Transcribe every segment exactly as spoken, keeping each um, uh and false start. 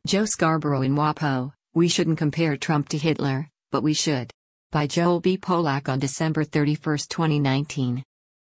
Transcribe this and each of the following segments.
Joe Scarborough in WAPO, We Shouldn't Compare Trump to Hitler, But We Should. By Joel B. Polak on December thirty-first, twenty nineteen.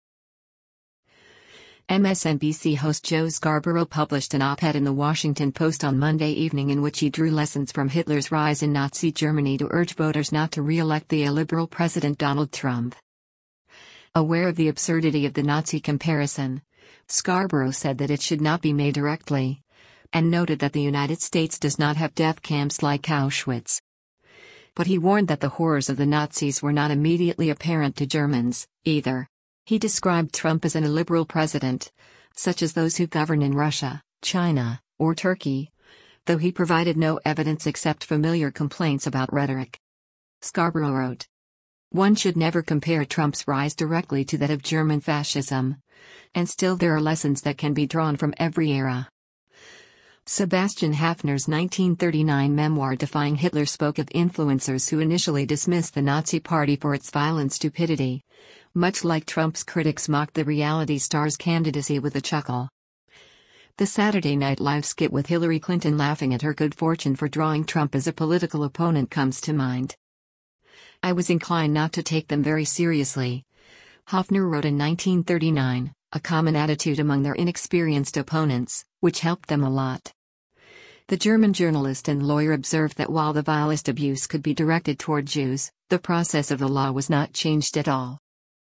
M S N B C host Joe Scarborough published an op-ed in The Washington Post on Monday evening in which he drew lessons from Hitler's rise in Nazi Germany to urge voters not to re-elect the illiberal President Donald Trump. Aware of the absurdity of the Nazi comparison, Scarborough said that it should not be made directly, and noted that the United States does not have death camps like Auschwitz. But he warned that the horrors of the Nazis were not immediately apparent to Germans, either. He described Trump as an illiberal president, such as those who govern in Russia, China, or Turkey, though he provided no evidence except familiar complaints about rhetoric. Scarborough wrote, "One should never compare Trump's rise directly to that of German fascism, and still there are lessons that can be drawn from every era." Sebastian Haffner's nineteen thirty-nine memoir Defying Hitler spoke of influencers who initially dismissed the Nazi Party for its violent stupidity, much like Trump's critics mocked the reality star's candidacy with a chuckle. The Saturday Night Live skit with Hillary Clinton laughing at her good fortune for drawing Trump as a political opponent comes to mind. "I was inclined not to take them very seriously," Haffner wrote in nineteen thirty-nine, a common attitude among their inexperienced opponents, which helped them a lot. The German journalist and lawyer observed that while the vilest abuse could be directed toward Jews, the process of the law was not changed at all.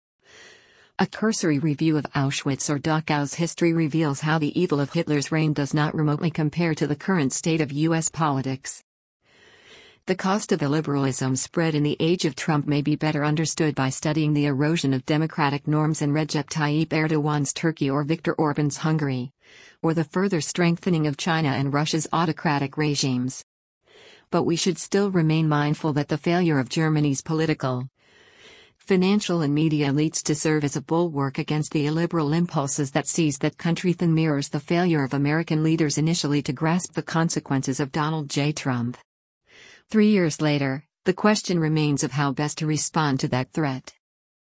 A cursory review of Auschwitz or Dachau's history reveals how the evil of Hitler's reign does not remotely compare to the current state of U S politics. The cost of illiberalism spread in the age of Trump may be better understood by studying the erosion of democratic norms in Recep Tayyip Erdogan's Turkey or Viktor Orban's Hungary, or the further strengthening of China and Russia's autocratic regimes. But we should still remain mindful that the failure of Germany's political, financial and media elites to serve as a bulwark against the illiberal impulses that seized that country then mirrors the failure of American leaders initially to grasp the consequences of Donald J. Trump. Three years later, the question remains of how best to respond to that threat.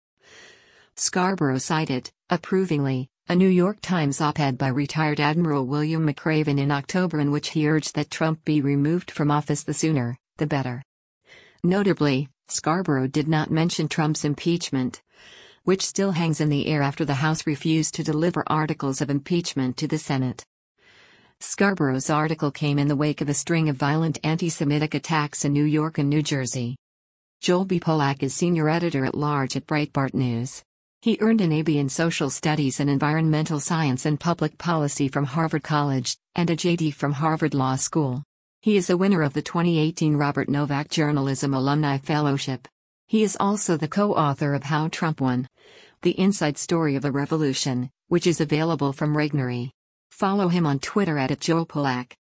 Scarborough cited, approvingly, a New York Times op-ed by retired Admiral William McRaven in October in which he urged that Trump be removed from office the sooner, the better. Notably, Scarborough did not mention Trump's impeachment, which still hangs in the air after the House refused to deliver articles of impeachment to the Senate. Scarborough's article came in the wake of a string of violent anti-Semitic attacks in New York and New Jersey. Joel B. Polak is senior editor-at-large at Breitbart News. He earned an A B in Social Studies and Environmental Science and Public Policy from Harvard College, and a J D from Harvard Law School. He is a winner of the twenty eighteen Robert Novak Journalism Alumni Fellowship. He is also the co-author of How Trump Won: The Inside Story of a Revolution, which is available from Regnery. Follow him on Twitter at Joel Polak.